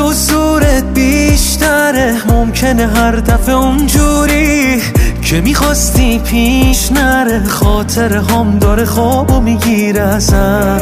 حضورت بیشتره، ممکنه هر دفعه اونجوری که میخواستی پیش نره. خاطره هم داره خوابو میگیره ازم،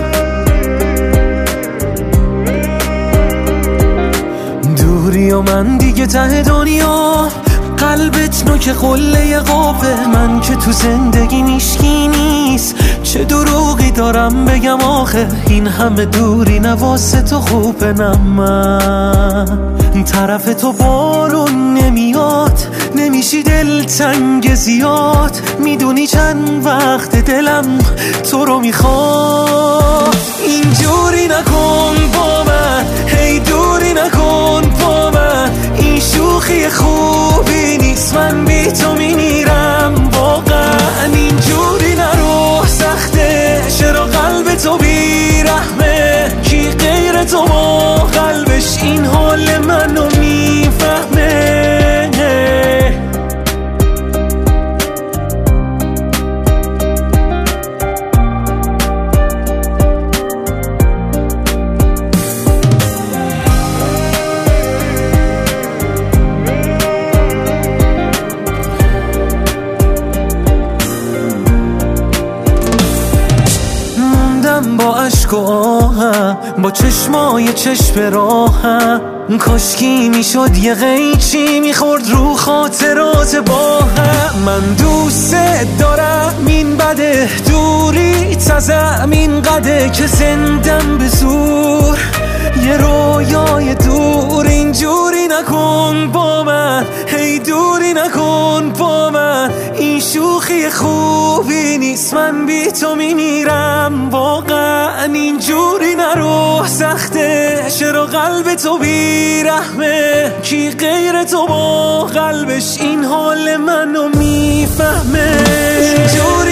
دوری و من دیگه ته دنیا. قلبت نوک قله قابه، من که تو زندگی میشکی نیست. چه دروغی دارم بگم آخه، این همه دوری نواسه تو خوبه. نه من طرف تو بارون نمیاد، نمیشی دلتنگ زیاد. میدونی چند وقت دلم تو رو میخواد. اینجوری نکن با من، هی دوری نکن با من. این شوخی خوبی نیست، من بی تو میمیرم واقعا. اینجوری نرو، سخته چرا قلب تو بیرحمه. کی غیر تو با قلبش این حال منو میفهمه. با عشق و آهم، با چشمای چشم راهم. کاشکی میشد یه قیچی میخورد رو خاطرات با هم. من دوست دارم این بده، دوری تزم این قده که زندم به زور یه رویای دور. اینجوری نکن با من، هی دوری نکن با من. این شوخی خوبی نیست، من بی تو میمیرم واقعا. اینجوری نرو، سخته چرا قلب تو بیرحمه. کی غیر تو با قلبش این حال منو میفهمه. اینجوری